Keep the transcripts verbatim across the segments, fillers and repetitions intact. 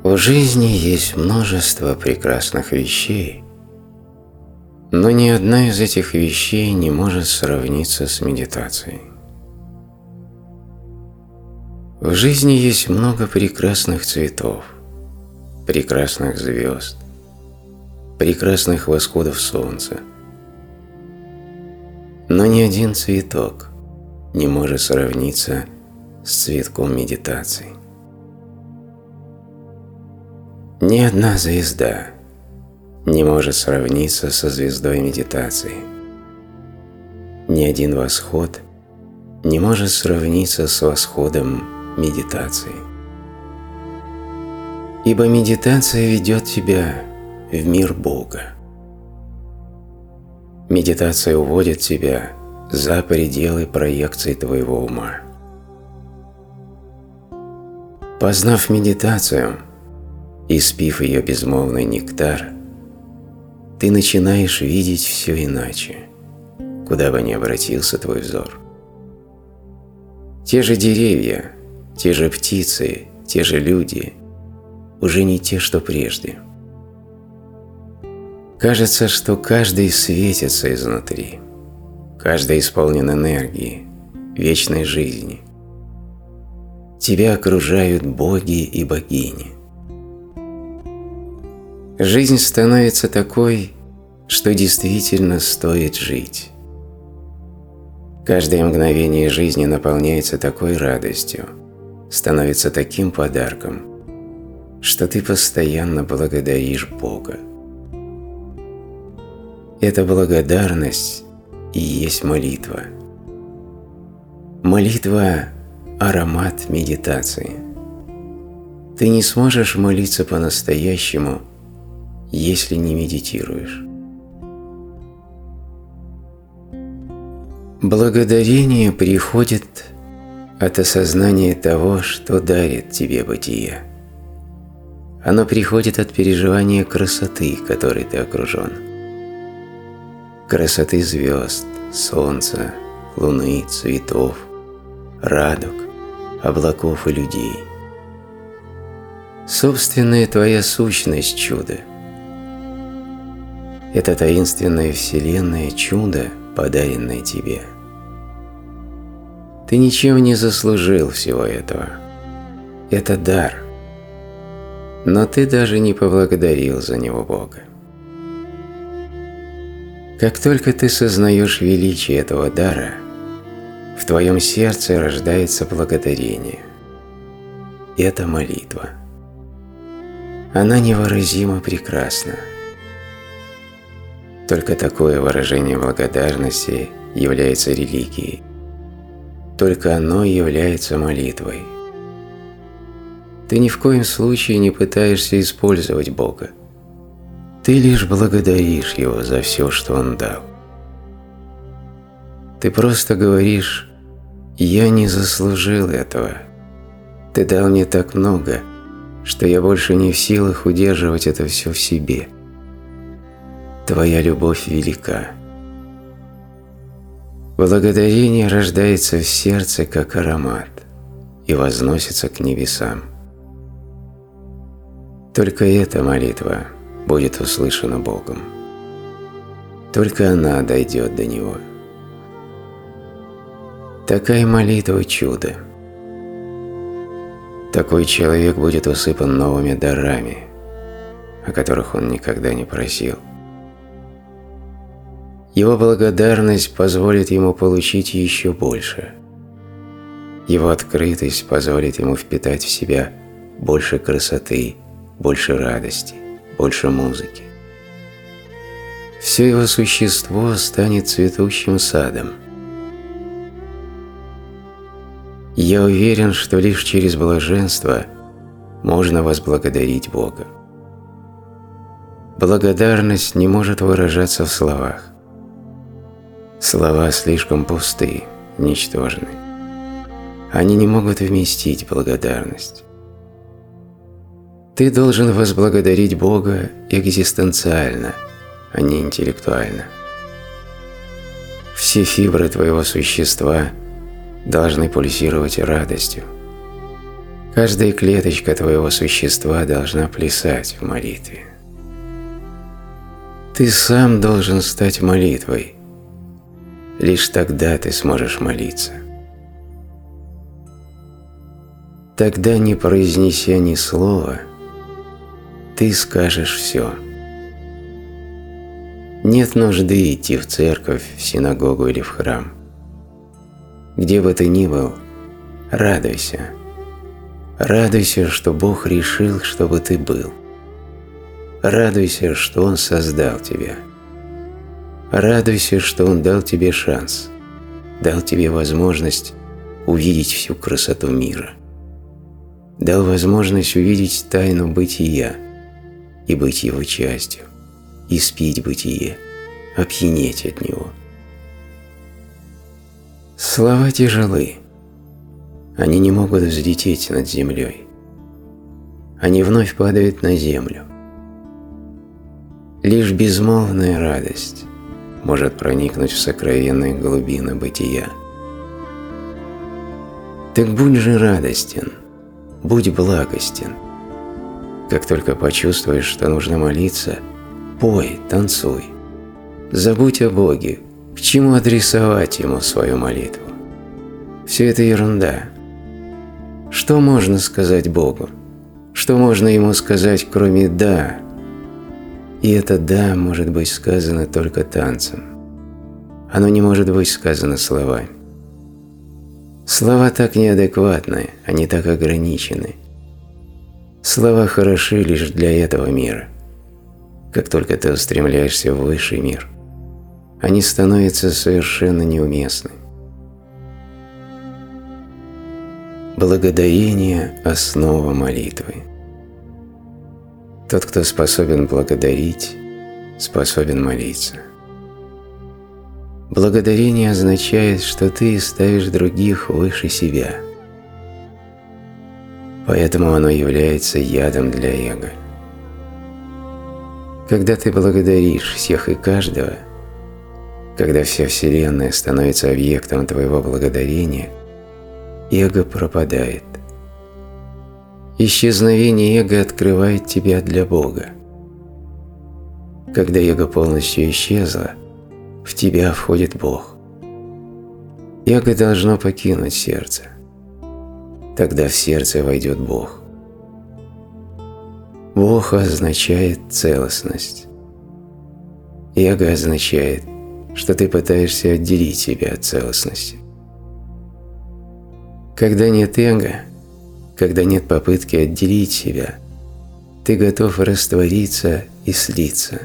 В жизни есть множество прекрасных вещей, но ни одна из этих вещей не может сравниться с медитацией. В жизни есть много прекрасных цветов, прекрасных звезд, прекрасных восходов солнца, но ни один цветок не может сравниться с цветком медитации. Ни одна звезда не может сравниться со звездой медитации. Ни один восход не может сравниться с восходом медитации. Ибо медитация ведет тебя в мир Бога. Медитация уводит тебя за пределы проекций твоего ума. Познав медитацию, испив ее безмолвный нектар, ты начинаешь видеть все иначе, куда бы ни обратился твой взор. Те же деревья, те же птицы, те же люди уже не те, что прежде. Кажется, что каждый светится изнутри, каждый исполнен энергии, вечной жизни. Тебя окружают боги и богини. Жизнь становится такой, что действительно стоит жить. Каждое мгновение жизни наполняется такой радостью, становится таким подарком, что ты постоянно благодаришь Бога. Эта благодарность и есть молитва. Молитва – аромат медитации. Ты не сможешь молиться по-настоящему, если не медитируешь. Благодарение приходит от осознания того, что дарит тебе бытие. Оно приходит от переживания красоты, которой ты окружен. Красоты звезд, солнца, луны, цветов, радуг, облаков и людей. Собственная твоя сущность – чудо. Это таинственное вселенное чудо, подаренное тебе. Ты ничем не заслужил всего этого. Это дар. Но ты даже не поблагодарил за него Бога. Как только ты сознаешь величие этого дара, в твоем сердце рождается благодарение. Это молитва. Она невыразимо прекрасна. Только такое выражение благодарности является религией. Только оно является молитвой. Ты ни в коем случае не пытаешься использовать Бога. Ты лишь благодаришь Его за все, что Он дал. Ты просто говоришь: «Я не заслужил этого. Ты дал мне так много, что я больше не в силах удерживать это все в себе. Твоя любовь велика». Благодарение рождается в сердце как аромат и возносится к небесам. Только эта молитва будет услышана Богом. Только она дойдет до Него. Такая молитва – чудо. Такой человек будет усыпан новыми дарами, о которых он никогда не просил. Его благодарность позволит ему получить еще больше. Его открытость позволит ему впитать в себя больше красоты, больше радости, больше музыки. Все его существо станет цветущим садом. Я уверен, что лишь через блаженство можно возблагодарить Бога. Благодарность не может выражаться в словах. Слова слишком пусты, ничтожны. Они не могут вместить благодарность. Ты должен возблагодарить Бога экзистенциально, а не интеллектуально. Все фибры твоего существа должны пульсировать радостью. Каждая клеточка твоего существа должна плясать в молитве. Ты сам должен стать молитвой. Лишь тогда ты сможешь молиться. Тогда, не произнеся ни слова, ты скажешь все. Нет нужды идти в церковь, в синагогу или в храм. Где бы ты ни был, радуйся. Радуйся, что Бог решил, чтобы ты был. Радуйся, что Он создал тебя. Радуйся, что Он дал тебе шанс, дал тебе возможность увидеть всю красоту мира. Дал возможность увидеть тайну бытия и быть его частью, испить бытие, опьянеть от него. Слова тяжелы. Они не могут взлететь над землей. Они вновь падают на землю. Лишь безмолвная радость может проникнуть в сокровенные глубины бытия. Так будь же радостен, будь благостен. Как только почувствуешь, что нужно молиться, пой, танцуй. Забудь о Боге, к чему адресовать Ему свою молитву. Все это ерунда. Что можно сказать Богу? Что можно Ему сказать, кроме «да»? И это «да» может быть сказано только танцем. Оно не может быть сказано словами. Слова так неадекватны, они так ограничены. Слова хороши лишь для этого мира. Как только ты устремляешься в высший мир, они становятся совершенно неуместны. Благодарение – основа молитвы. Тот, кто способен благодарить, способен молиться. Благодарение означает, что ты ставишь других выше себя. Поэтому оно является ядом для эго. Когда ты благодаришь всех и каждого, когда вся Вселенная становится объектом твоего благодарения, эго пропадает. Исчезновение эго открывает тебя для Бога. Когда эго полностью исчезло, в тебя входит Бог. Эго должно покинуть сердце. Тогда в сердце войдет Бог. Бог означает целостность. Эго означает, что ты пытаешься отделить себя от целостности. Когда нет эго, когда нет попытки отделить себя, ты готов раствориться и слиться.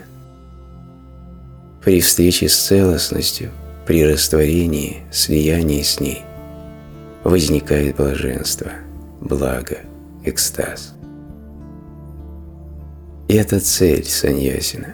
При встрече с целостностью, при растворении, слиянии с ней, возникает блаженство, благо, экстаз. И это цель саньясина.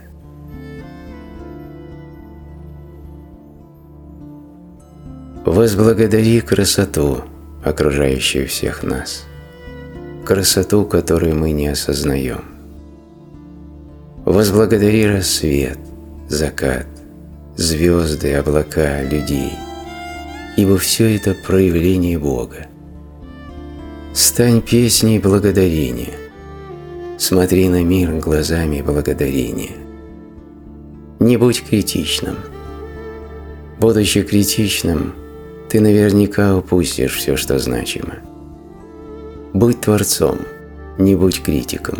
Возблагодари красоту, окружающую всех нас, красоту, которую мы не осознаем. Возблагодари рассвет, закат, звезды, облака, людей, ибо все это проявление Бога. Стань песней благодарения, смотри на мир глазами благодарения. Не будь критичным. Будучи критичным, ты наверняка упустишь все, что значимо. Будь творцом, не будь критиком.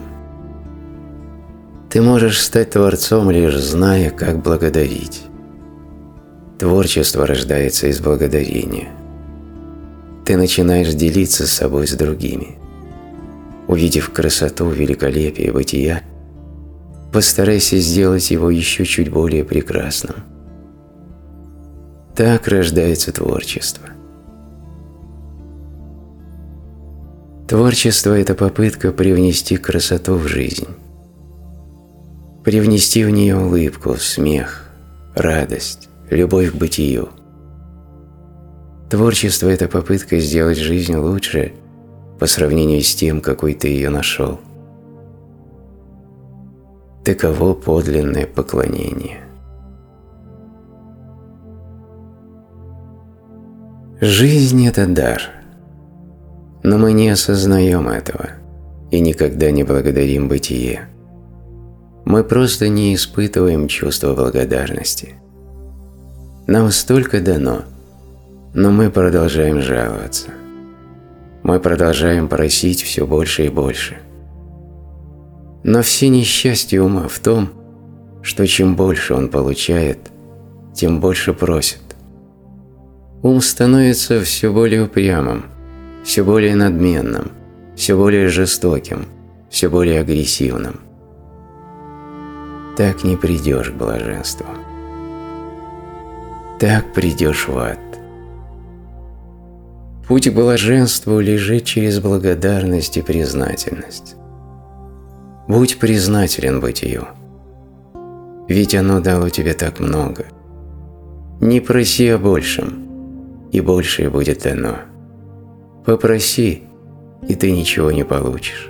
Ты можешь стать творцом, лишь зная, как благодарить. Творчество рождается из благодарения. Ты начинаешь делиться с собой с другими. Увидев красоту, великолепие бытия, постарайся сделать его еще чуть более прекрасным. Так рождается творчество. Творчество – это попытка привнести красоту в жизнь. Привнести в нее улыбку, смех, радость, любовь к бытию. Творчество – это попытка сделать жизнь лучше по сравнению с тем, какой ты ее нашел. Таково подлинное поклонение. Жизнь – это дар. Но мы не осознаем этого и никогда не благодарим бытие. Мы просто не испытываем чувство благодарности. Нам столько дано, но мы продолжаем жаловаться. Мы продолжаем просить все больше и больше. Но все несчастье ума в том, что чем больше он получает, тем больше просит. Ум становится все более упрямым, все более надменным, все более жестоким, все более агрессивным. Так не придешь к блаженству. Так придешь в ад. Путь к блаженству лежит через благодарность и признательность. Будь признателен бытию, ведь оно дало тебе так много. Не проси о большем, и большее будет дано. Попроси, и ты ничего не получишь.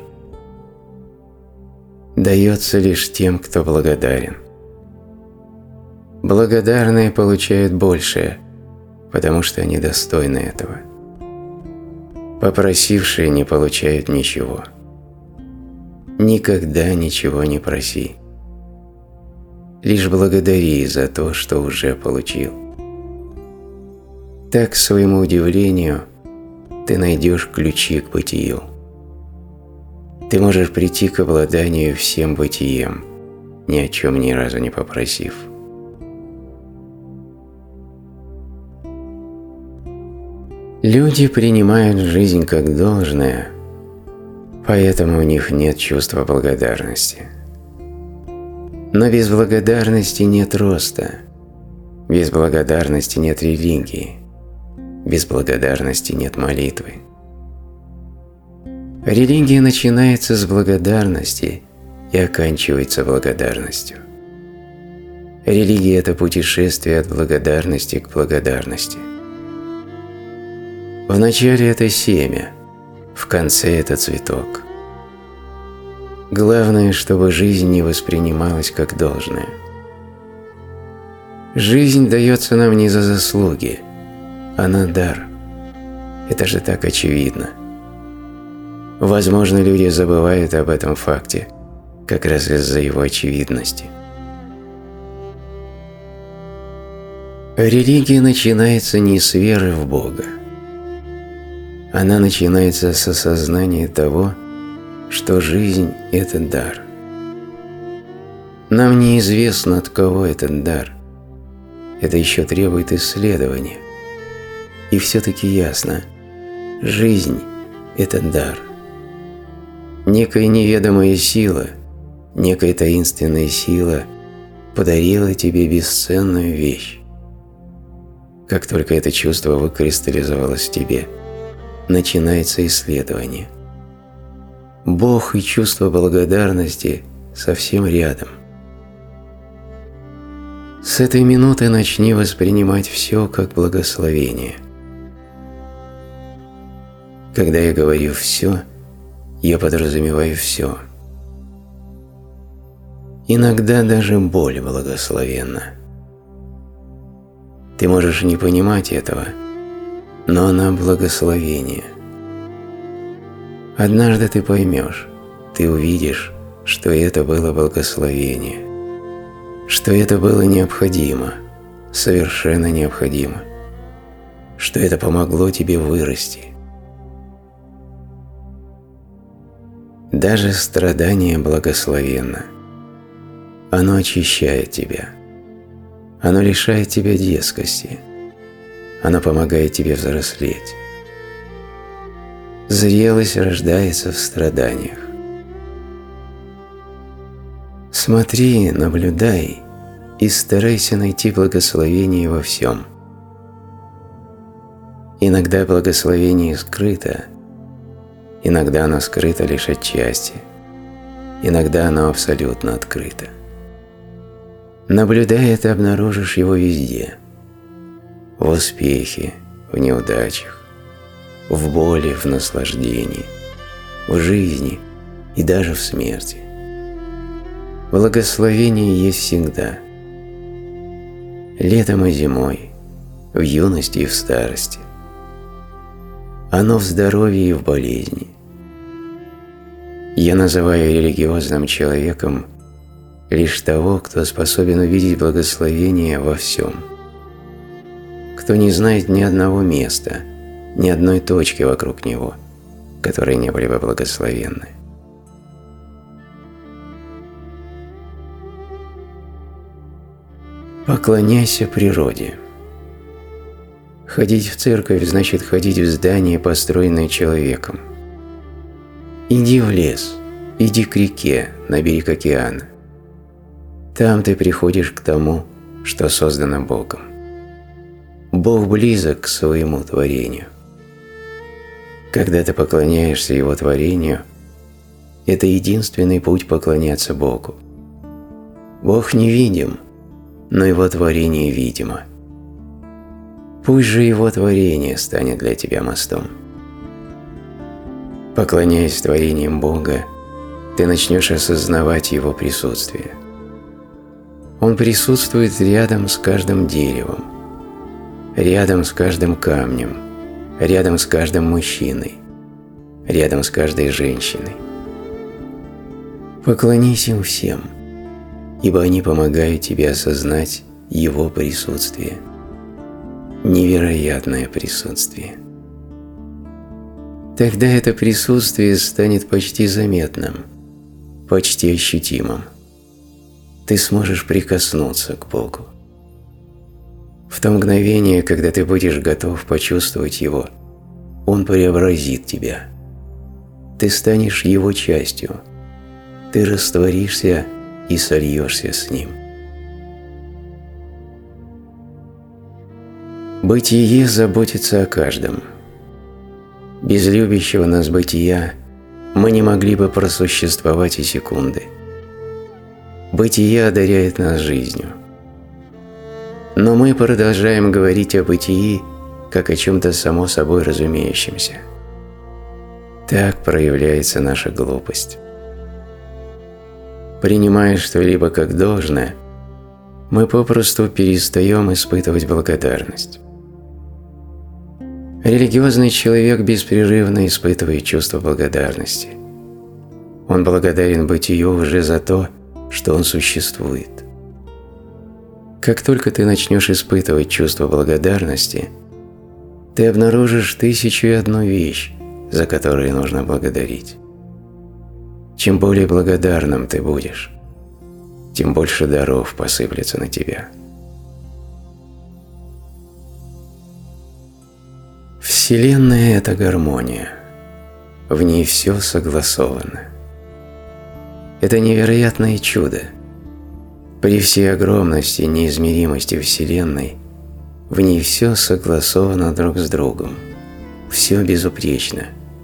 Дается лишь тем, кто благодарен. Благодарные получают большее, потому что они достойны этого. Попросившие не получают ничего. Никогда ничего не проси. Лишь благодари за то, что уже получил. Так, к своему удивлению, ты найдешь ключи к бытию. Ты можешь прийти к обладанию всем бытием, ни о чем ни разу не попросив. Люди принимают жизнь как должное, поэтому у них нет чувства благодарности. Но без благодарности нет роста, без благодарности нет религии, без благодарности нет молитвы. Религия начинается с благодарности и оканчивается благодарностью. Религия – это путешествие от благодарности к благодарности. Вначале это семя, в конце это цветок. Главное, чтобы жизнь не воспринималась как должное. Жизнь дается нам не за заслуги, она дар. Это же так очевидно. Возможно, люди забывают об этом факте, как раз из-за его очевидности. Религия начинается не с веры в Бога. Она начинается с осознания того, что жизнь – это дар. Нам неизвестно, от кого этот дар. Это еще требует исследования. И все-таки ясно – жизнь – это дар. Некая неведомая сила, некая таинственная сила подарила тебе бесценную вещь. Как только это чувство выкристаллизовалось в тебе, начинается исследование. Бог и чувство благодарности совсем рядом. С этой минуты начни воспринимать все как благословение. Когда я говорю «все», я подразумеваю все. Иногда даже боль благословенна. Ты можешь не понимать этого, но она благословение. Однажды ты поймешь, ты увидишь, что это было благословение, что это было необходимо, совершенно необходимо, что это помогло тебе вырасти. Даже страдание благословенно. Оно очищает тебя. Оно лишает тебя детскости. Оно помогает тебе взрослеть. Зрелость рождается в страданиях. Смотри, наблюдай и старайся найти благословение во всем. Иногда благословение скрыто, иногда оно скрыто лишь отчасти, иногда оно абсолютно открыто. Наблюдая, ты обнаружишь его везде. В успехе, в неудачах, в боли, в наслаждении, в жизни и даже в смерти. Благословение есть всегда. Летом и зимой, в юности и в старости. оно в здоровье и в болезни. Я называю религиозным человеком лишь того, кто способен увидеть благословение во всем, кто не знает ни одного места, ни одной точки вокруг него, которые не были бы благословенны. Поклоняйся природе. Ходить в церковь значит ходить в здание, построенное человеком. Иди в лес, иди к реке, на берег океана. Там ты приходишь к тому, что создано Богом. Бог близок к своему творению. Когда ты поклоняешься Его творению, это единственный путь поклоняться Богу. Бог невидим, но Его творение видимо. Пусть же Его творение станет для тебя мостом. Поклоняясь творениям Бога, ты начнешь осознавать Его присутствие. Он присутствует рядом с каждым деревом, рядом с каждым камнем, рядом с каждым мужчиной, рядом с каждой женщиной. Поклонись им всем, ибо они помогают тебе осознать Его присутствие. Невероятное присутствие. Тогда это присутствие станет почти заметным, почти ощутимым. Ты сможешь прикоснуться к Богу. В то мгновение, когда ты будешь готов почувствовать Его, Он преобразит тебя. Ты станешь Его частью. Ты растворишься и сольешься с Ним. Бытие заботится о каждом. Без любящего нас бытия мы не могли бы просуществовать и секунды. Бытие одаряет нас жизнью. Но мы продолжаем говорить о бытии, как о чем-то само собой разумеющемся. Так проявляется наша глупость. Принимая что-либо как должное, мы попросту перестаем испытывать благодарность. Религиозный человек беспрерывно испытывает чувство благодарности. Он благодарен бытию уже за то, что он существует. Как только ты начнешь испытывать чувство благодарности, ты обнаружишь тысячу и одну вещь, за которые нужно благодарить. Чем более благодарным ты будешь, тем больше даров посыплется на тебя. Вселенная – это гармония. В ней все согласовано. Это невероятное чудо. При всей огромности и неизмеримости Вселенной в ней все согласовано друг с другом. Все безупречно.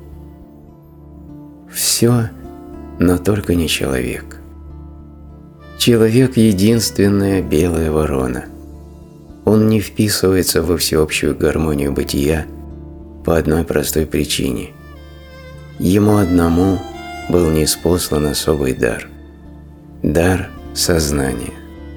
Все, но только не человек. Человек – единственная белая ворона. Он не вписывается во всеобщую гармонию бытия по одной простой причине. Ему одному был ниспослан особый дар – дар сознания.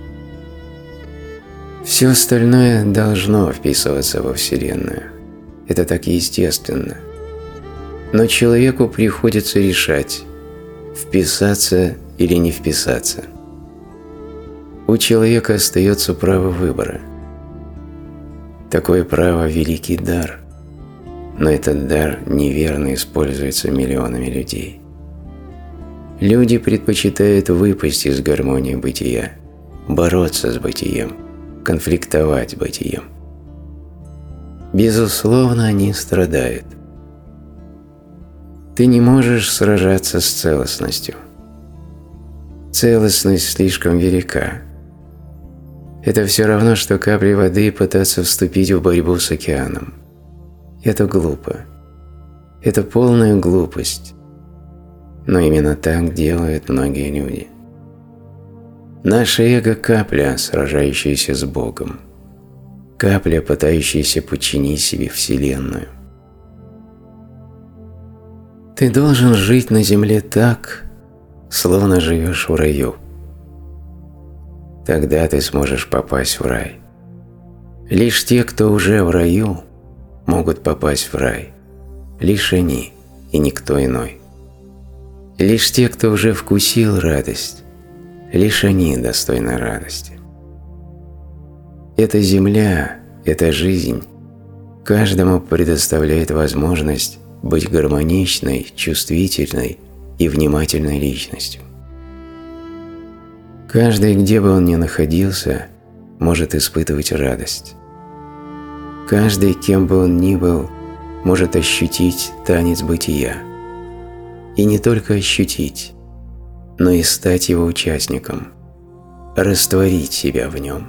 Все остальное должно вписываться во Вселенную. Это так естественно. Но человеку приходится решать, вписаться или не вписаться. У человека остается право выбора. Такое право – великий дар, но этот дар неверно используется миллионами людей. Люди предпочитают выпасть из гармонии бытия, бороться с бытием, конфликтовать с бытием. Безусловно, они страдают. Ты не можешь сражаться с целостностью. Целостность слишком велика. Это все равно, что капли воды пытаться вступить в борьбу с океаном. Это глупо. Это полная глупость. Но именно так делают многие люди. Наше эго – капля, сражающаяся с Богом. Капля, пытающаяся подчинить себе Вселенную. Ты должен жить на земле так, словно живешь в раю. Тогда ты сможешь попасть в рай. Лишь те, кто уже в раю, могут попасть в рай. лишь они и никто иной. Лишь те, кто уже вкусил радость, лишь они достойны радости. Эта земля, эта жизнь каждому предоставляет возможность быть гармоничной, чувствительной и внимательной личностью. Каждый, где бы он ни находился, может испытывать радость. Каждый, кем бы он ни был, может ощутить танец бытия. И не только ощутить, но и стать его участником, растворить себя в нем.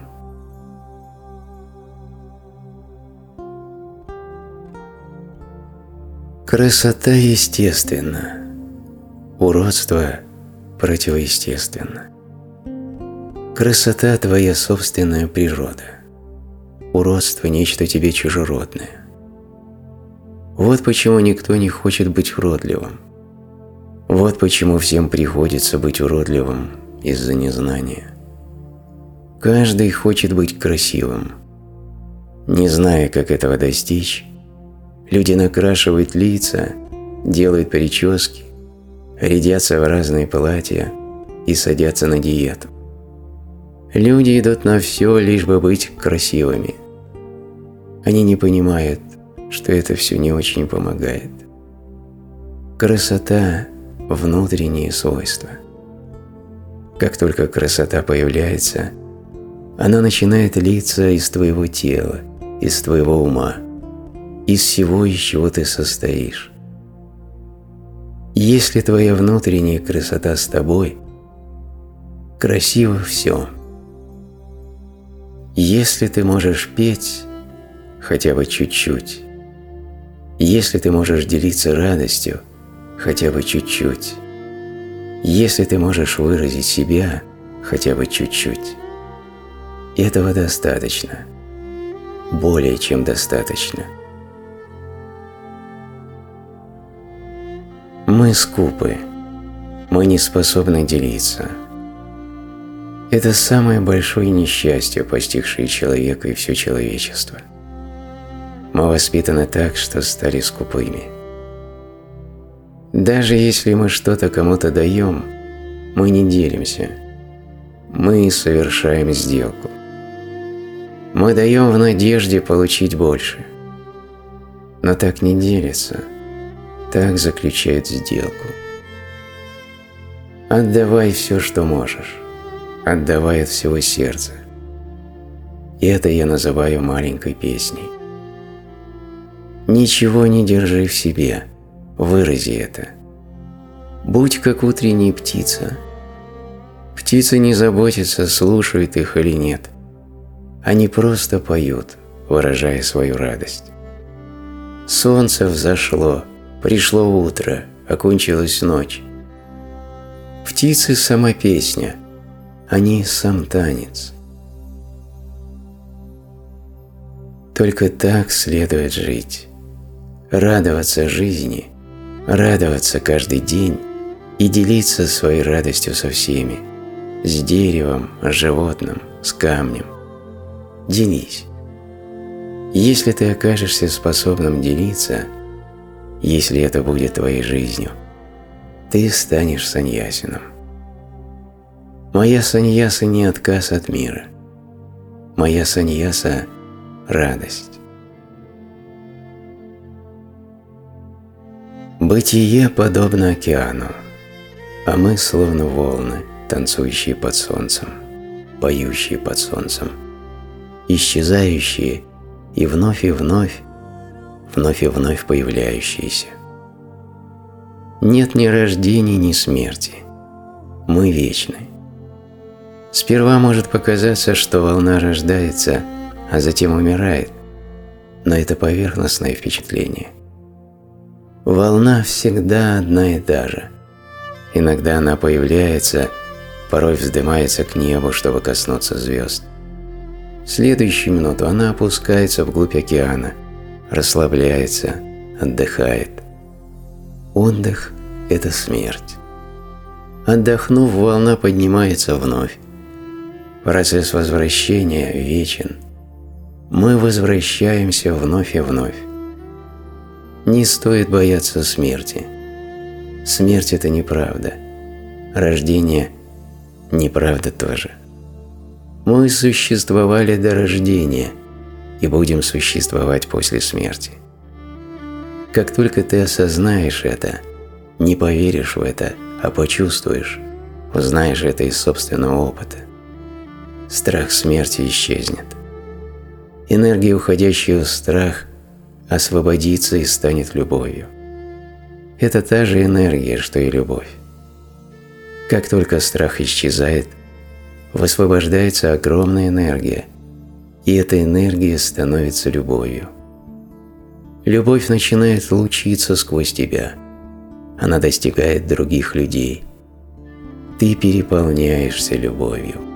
Красота естественна, уродство противоестественно. Красота – твоя собственная природа, уродство – нечто тебе чужеродное. Вот почему никто не хочет быть уродливым. Вот почему всем приходится быть уродливым из-за незнания. Каждый хочет быть красивым. Не зная, как этого достичь, люди накрашивают лица, делают прически, рядятся в разные платья и садятся на диету. Люди идут на все, лишь бы быть красивыми. Они не понимают, что это все не очень помогает. Красота – внутренние свойства. Как только красота появляется, она начинает литься из твоего тела, из твоего ума, из всего, из чего ты состоишь. Если твоя внутренняя красота с тобой, красиво все. Если ты можешь петь хотя бы чуть-чуть, если ты можешь делиться радостью хотя бы чуть-чуть, если ты можешь выразить себя хотя бы чуть-чуть, этого достаточно, более чем достаточно. Мы скупы, мы не способны делиться. Это самое большое несчастье, постигшее человека и все человечество. Мы воспитаны так, что стали скупыми. Даже если мы что-то кому-то даем, мы не делимся. Мы совершаем сделку. Мы даем в надежде получить больше. Но так не делятся, так заключают сделку. Отдавай все, что можешь. Отдавай от всего сердца. И это я называю маленькой песней. Ничего не держи в себе, вырази это. Будь как утренняя птица. Птицы не заботятся, слушают их или нет. Они просто поют, выражая свою радость. Солнце взошло, пришло утро, окончилась ночь. Птицы – сама песня, они – сам танец. Только так следует жить. Радоваться жизни, радоваться каждый день и делиться своей радостью со всеми, с деревом, с животным, с камнем. Делись. Если ты окажешься способным делиться, если это будет твоей жизнью, ты станешь саньясином. Моя саньяса не отказ от мира. Моя саньяса – радость. Бытие подобно океану, а мы словно волны, танцующие под солнцем, поющие под солнцем, исчезающие и вновь и вновь, вновь и вновь появляющиеся. Нет ни рождения, ни смерти. Мы вечны. Сперва может показаться, что волна рождается, а затем умирает, но это поверхностное впечатление. Волна всегда одна и та же. Иногда она появляется, порой вздымается к небу, чтобы коснуться звезд. В следующую минуту она опускается вглубь океана, расслабляется, отдыхает. Отдых – это смерть. Отдохнув, волна поднимается вновь. Процесс возвращения вечен. Мы возвращаемся вновь и вновь. Не стоит бояться смерти. Смерть – это неправда. Рождение – неправда тоже. Мы существовали до рождения и будем существовать после смерти. Как только ты осознаешь это, не поверишь в это, а почувствуешь, узнаешь это из собственного опыта, страх смерти исчезнет. Энергия, уходящая в страх, освободится и станет любовью. Это та же энергия, что и любовь. Как только страх исчезает, высвобождается огромная энергия, и эта энергия становится любовью. Любовь начинает лучиться сквозь тебя. Она достигает других людей. Ты переполняешься любовью.